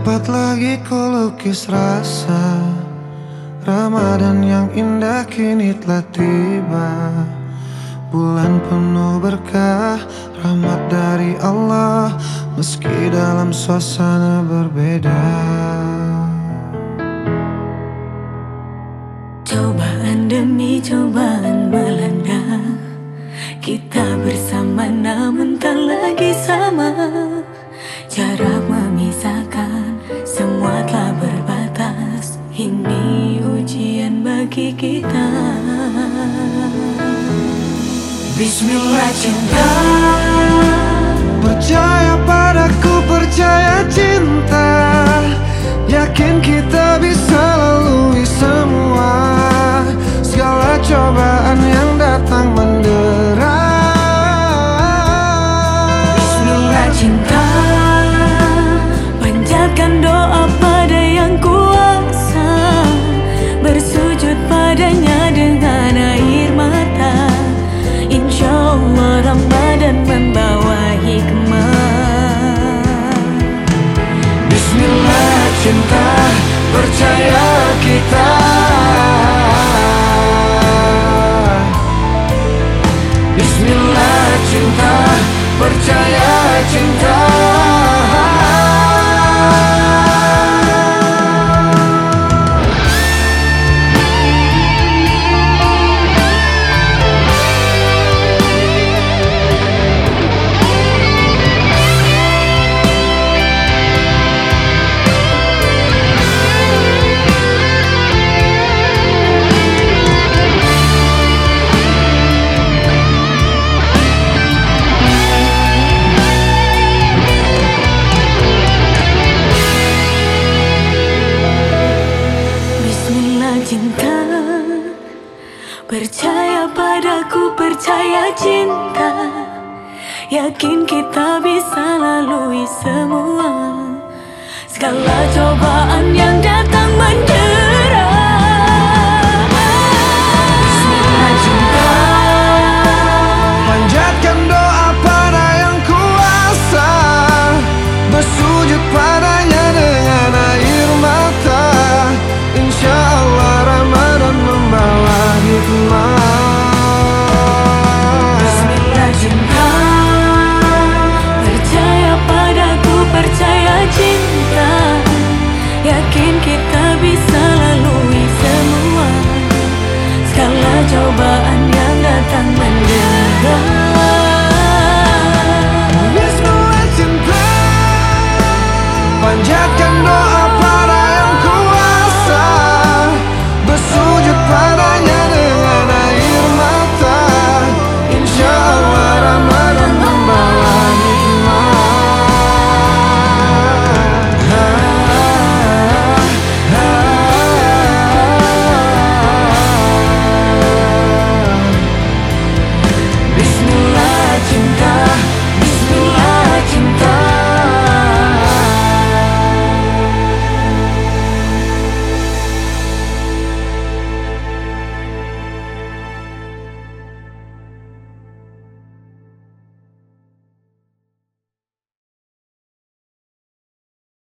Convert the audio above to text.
dapat lagi ku lukis rasa Ramadan yang indah kini telah tiba. Bulan penuh berkah, rahmat dari Allah, meski dalam suasana berbeda. Cobaan demi cobaan melanda, kita bersama namun tak lagi sama. Jarak memisahkan, semua telah berbatas. Ini ujian bagi kita. Bismillah cinta, percaya padaku, percaya cinta, yakin kita bisa lalui semua segala cobaan yang datang mendera. Bismillah cinta, panjatkan doa pada yang kuasa, bersujud padanya dengan air mata. Insya Allah Ramadan membawa hikmah. Bismillah cinta, percaya kita. Bismillah cinta, percaya cinta. Cinta, percaya padaku, percaya cinta, yakin kita bisa lalui semua segala cobaan yang datang mendesak.